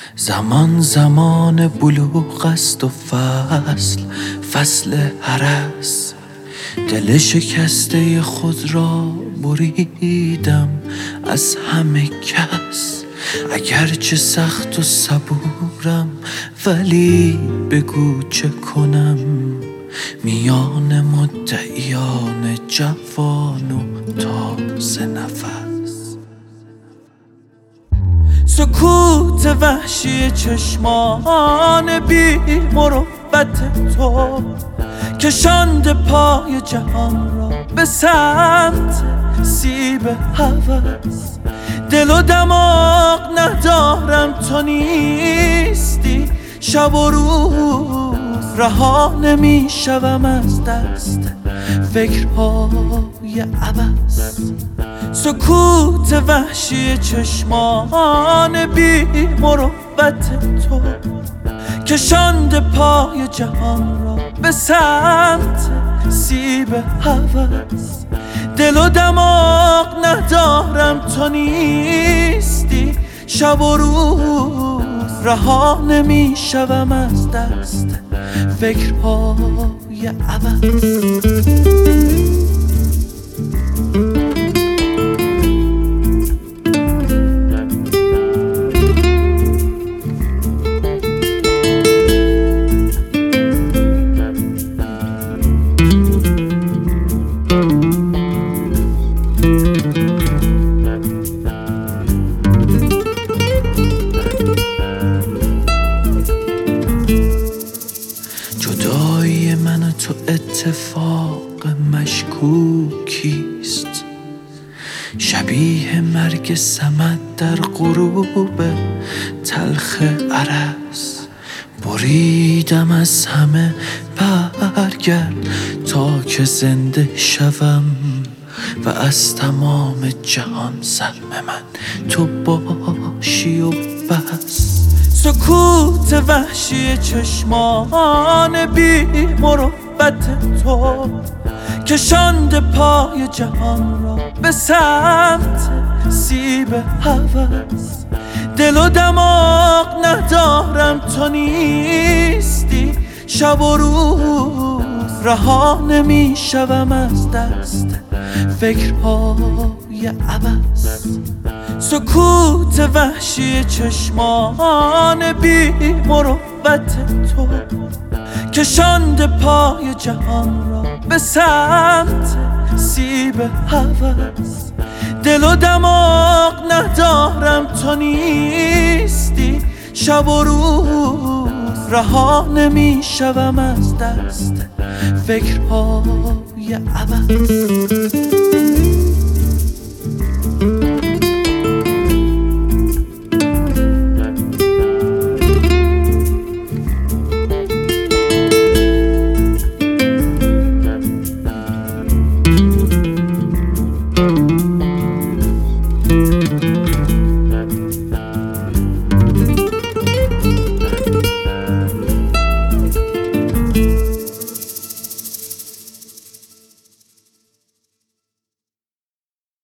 زمان زمان بلوغ است و فصل هرس. دل شکسته خود را بریدم از همه کس. اگرچه سخت و صبورم ولی بگو چه کنم میان مدعیان جوان و تازه نفس. سکوت وحشی چشمان بی مروت تو کشانده پای جهان را به سمت سیب هوس. دل و دماغ ندارم تو نیستی، شب و روز رها نمی شوم از دست فکرهای عبث. سکوت وحشی چشمان بی مروت تو کشانده پای جهان را به سمت سیب هوس. دل و دماغ ندارم تو نیستی، شب و روز رها نمی شوم از دست فکرهای عبث. جدایی من و تو اتفاق مشکوکیست، شبیه مرگ صمد در غروب تلخ ارس. بریدم از همه برگرد تا که زنده شوم و از تمام جهان سلم من تو باشی و بس. سکوت وحشی چشمان بی مروت تو کشانده پای جهان را به سمت سیب هوس. دل و دماغ ندارم تو نیستی، شب و روز رها نمی شوم از دست فکرهای عبث. سکوت وحشی چشمان بی مروت تو کشانده پای جهان را به سمت سیب هوس. دل و دماغ ندارم تو نیستی، شب و روز رها نمی شوم از دست فکرهای عبث.